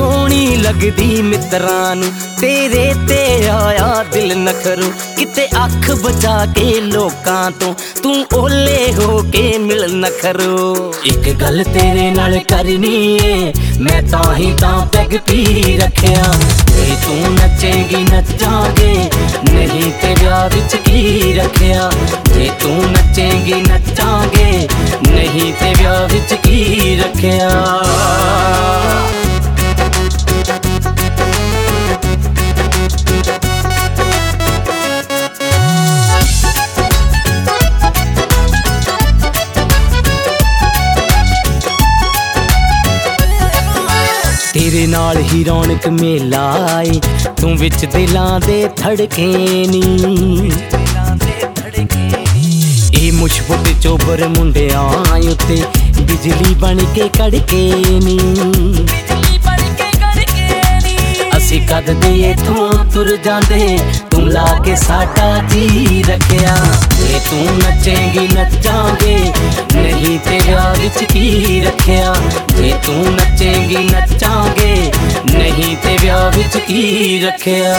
सोहनी लगदी मित्रां नू तेरे ते आया दिल नखरू। किते अख बचा के लोकां तो तू ओले हो के मिल नखरू। एक गल तेरे नाल करनी है मैं तां पैग पी रखिया। जे तू नचेगी नचांगे नहीं ते ब्याह विच की रखिया। जे तू नचेगी नचांगे नहीं ते ब्याह विच की रखिया। तेरे नाल ही रौनक मेला आए तू विच दिलां दे धड़के नी। ए मुशबत चोबर मुंडियां उत्ते बिजली बन के कड़के नी। असी कद दे इथों तुर जांदे तू ला के साडा जी रखिया। जे तू नचेगी नचांगे नहीं ते ब्याह विच की रखिया। जे तू नचेगी नचांगे नहीं ते ब्याह विच की रखिया।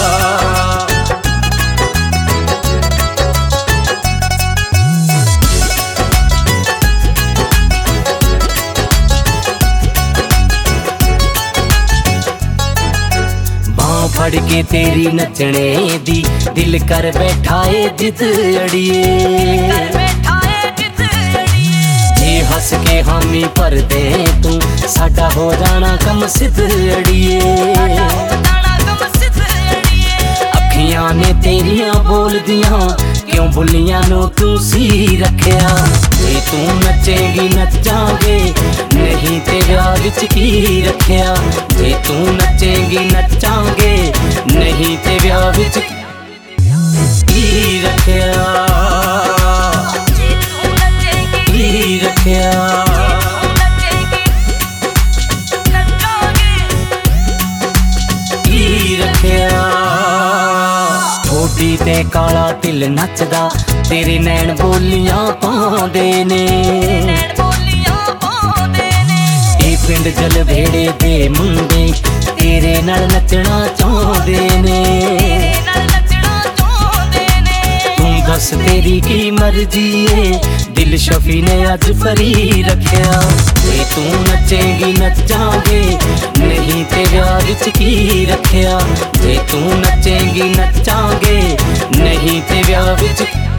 फड़ के तेरी नचने दी दिल कर बैठा है जिद अड़िए। जे हस के हामी भर दे तू साडा हो जाना कम सिद्ध अड़िए। अखियां ने तेरियां बोल दियां क्यों बुलियां नो तू सी रखिया। जे तू नचेगी नचांगे नहीं ते ब्याह विच की रखिया। जे तू नचेगी नचांगे नहीं ते ब्याह विच की रखिया। की रखिया। की रखिया। ठोडी ते काला तिल नचदा तेरे नैन बोलियां पाउंदे ने। पिंड जल भेड़े दे मुंडे तेरे नाल नचना चाहुंदे ने। तू दस तेरी की मर्जी है दिल शफी ने अज फरी रखिया। जे तू नचेगी नचांगे नहीं ते ब्याह विच की रखिया। जे तू नचेगी नचांगे नहीं ते ब्याह विच